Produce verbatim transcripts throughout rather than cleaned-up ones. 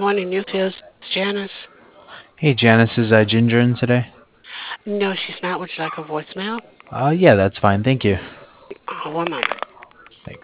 morning, Newfields. It's Janice. Hey Janice, is uh, Ginger in today? No, she's not. Would you like a voicemail? Uh, yeah, that's fine. Thank you. Oh, one moment. Thanks.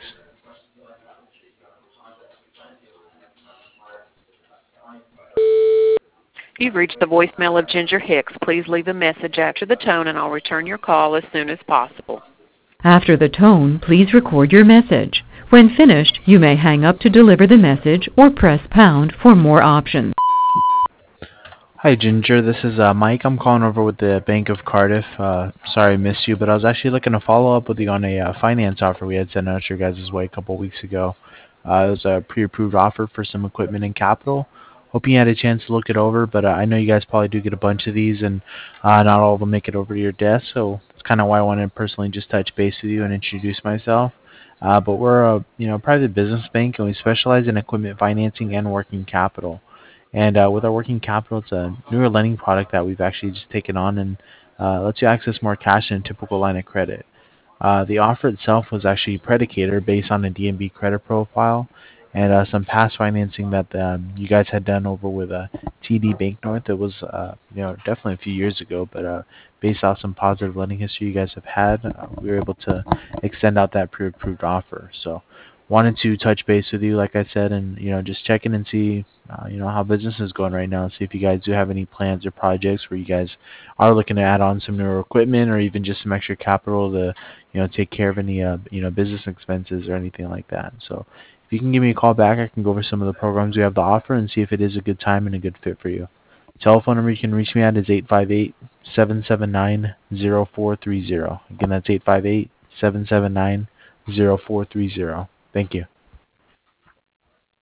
You've reached the voicemail of Ginger Hicks. Please leave a message after the tone, and I'll return your call as soon as possible. After the tone, please record your message. When finished, you may hang up to deliver the message or press pound for more options. Hi Ginger, this is uh, Mike. I'm calling over with the Bank of Cardiff. Uh, sorry I missed you, but I was actually looking to follow up with you on a uh, finance offer we had sent out your guys' way a couple weeks ago. Uh, it was a pre-approved offer for some equipment and capital. Hope you had a chance to look it over, but uh, I know you guys probably do get a bunch of these, and uh, not all of them make it over to your desk, so that's kind of why I wanted to personally just touch base with you and introduce myself. Uh, but we're a you know private business bank, and we specialize in equipment financing and working capital. And uh, with our working capital, it's a newer lending product that we've actually just taken on and uh, lets you access more cash than a typical line of credit. Uh, the offer itself was actually predicated based on a D N B credit profile and uh, some past financing that um, you guys had done over with uh, T D Bank North. It was uh, you know definitely a few years ago, but uh, based off some positive lending history you guys have had, uh, we were able to extend out that pre-approved offer. So wanted to touch base with you, like I said, and you know just check in and see uh, you know how business is going right now. See if you guys do have any plans or projects where you guys are looking to add on some newer equipment or even just some extra capital to you know take care of any uh, you know business expenses or anything like that. So if you can give me a call back, I can go over some of the programs we have to offer and see if it is a good time and a good fit for you. The telephone number you can reach me at is eight five eight, seven seven nine, zero four three zero. Again, that's eight five eight, seven seven nine, zero four three zero. Thank you.